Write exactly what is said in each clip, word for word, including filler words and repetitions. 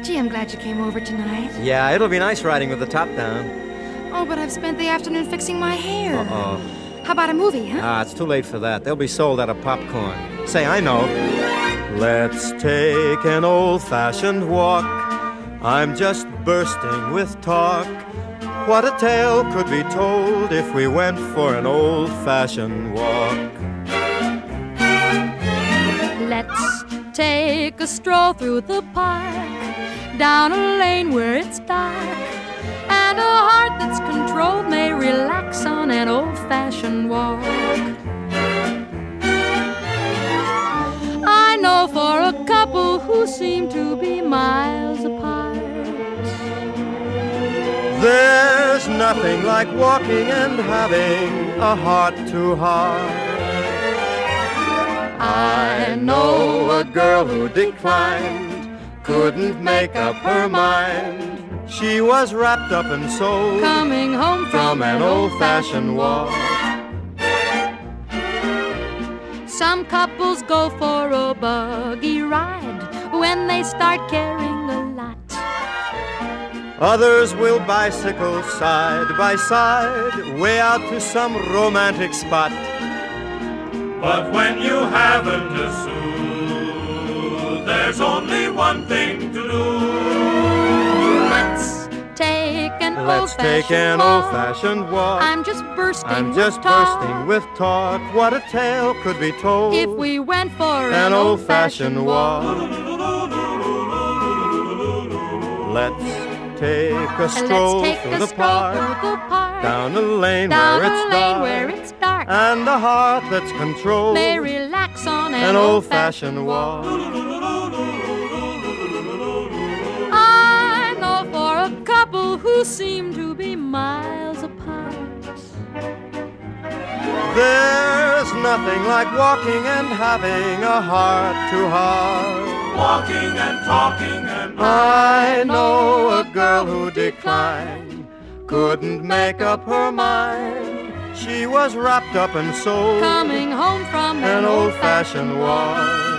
Gee, I'm glad you came over tonight. Yeah, it'll be nice riding with the top down. Oh, but I've spent the afternoon fixing my hair. Uh-oh. How about a movie, huh? Ah, it's too late for that. They'll be sold out of popcorn. Say, I know. Let's take an old-fashioned walk. I'm just bursting with talk. What a tale could be told if we went for an old-fashioned walk. Let's take a stroll through the park, down a lane where it's dark, and a heart that's controlled may relax on an old-fashioned walk. I know for a couple who seem to be miles apart, there's nothing like walking and having a heart-to-heart. I know a girl who declined, couldn't make up her mind. She was wrapped up and sold, coming home from, from an old-fashioned walk. Some couples go for a buggy ride when they start caring a lot. Others will bicycle side by side, way out to some romantic spot. But when you haven't a sou, there's only one thing to do. Let's take an Let's old-fashioned take an walk. old-fashioned walk. I'm just bursting I'm with just talk. bursting with talk. What a tale could be told If we went for an an old-fashioned old-fashioned walk. walk. Let's take a stroll Let's take through a the stroll park, through the park, down a lane, down where, a it's lane dark, where it's dark, and a heart that's controlled may relax on an, an old-fashioned walk. I know for a couple who seem to be miles apart, there's nothing like walking and having a heart-to-heart. Walking and talking and I know a girl who declined, couldn't make up her mind. She was wrapped up and sold, coming home from an old-fashioned walk.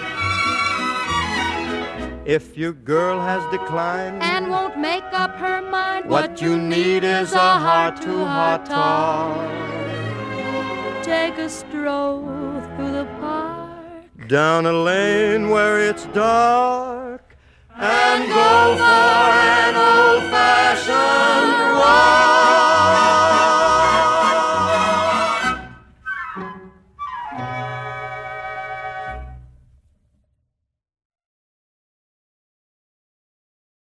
If your girl has declined and won't make up her mind, what you need is a heart-to-heart talk. Take a stroll through the park, Down a lane where it's dark, and go for